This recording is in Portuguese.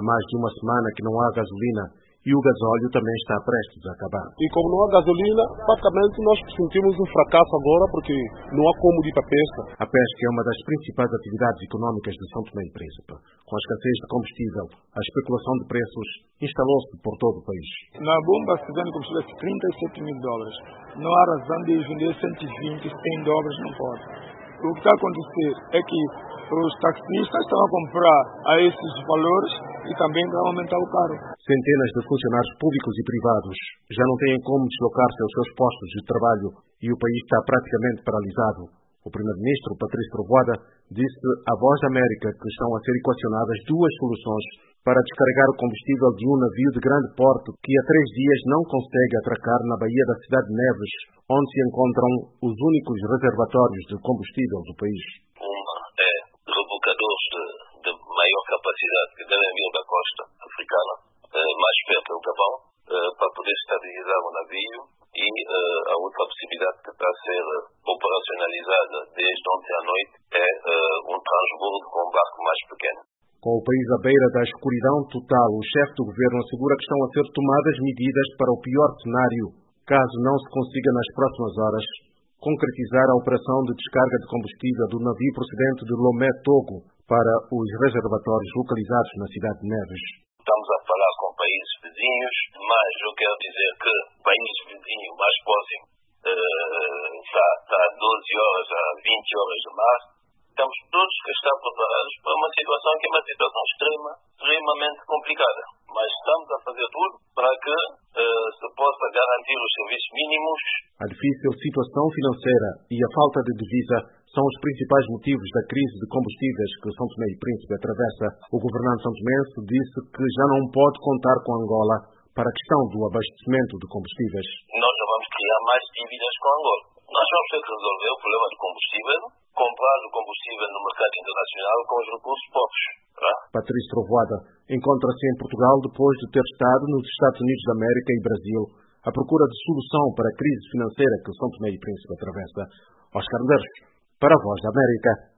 Há mais de uma semana que não há gasolina e o gasóleo também está prestes a acabar. E como não há gasolina, praticamente nós sentimos um fracasso agora porque não há como ir para a pesca. A pesca é uma das principais atividades econômicas de São Tomé e Príncipe. Com a escassez de combustível, a especulação de preços instalou-se por todo o país. Na bomba se vende combustível de $37 mil. Não há razão de vender 120, $100, não pode. O que está a acontecer é que os taxistas estão a comprar a esses valores e também vão aumentar o carro. Centenas de funcionários públicos e privados já não têm como deslocar-se aos seus postos de trabalho e o país está praticamente paralisado. O primeiro-ministro, Patrício Trovoada, disse à Voz da América que estão a ser equacionadas duas soluções para descarregar o combustível de um navio de grande porte que há 3 dias não consegue atracar na baía da cidade de Neves, onde se encontram os únicos reservatórios de combustível do país. Uma é rebocadores de maior capacidade que devem vir da costa africana, mais perto do Gabão, para poder estabilizar o navio, e a outra possibilidade que está a ser operacionalizada desde ontem à noite é um transbordo com um barco mais pequeno. Com o país à beira da escuridão total, o chefe do governo assegura que estão a ser tomadas medidas para o pior cenário, caso não se consiga nas próximas horas concretizar a operação de descarga de combustível do navio procedente de Lomé, Togo, para os reservatórios localizados na cidade de Neves. Estamos a falar com países vizinhos, mas eu quero dizer que o país vizinho mais próximo está a 12 horas, a 20 horas de mar. Estamos todos que estar preparados para uma situação que é uma situação extremamente complicada. Mas estamos a fazer tudo para que se possa garantir os serviços mínimos. A difícil situação financeira e a falta de divisa são os principais motivos da crise de combustíveis que São Tomé e Príncipe atravessa. O governante santomense disse que já não pode contar com Angola para a questão do abastecimento de combustíveis. Nós não vamos criar mais dívidas com Angola. Nós vamos ter que resolver o problema do combustível, comprar o combustível no mercado internacional com os recursos próprios. Patrício Trovoada encontra-se em Portugal depois de ter estado nos Estados Unidos da América e Brasil à procura de solução para a crise financeira que São Tomé e Príncipe atravessa. Oscar Medeiros, para a Voz da América.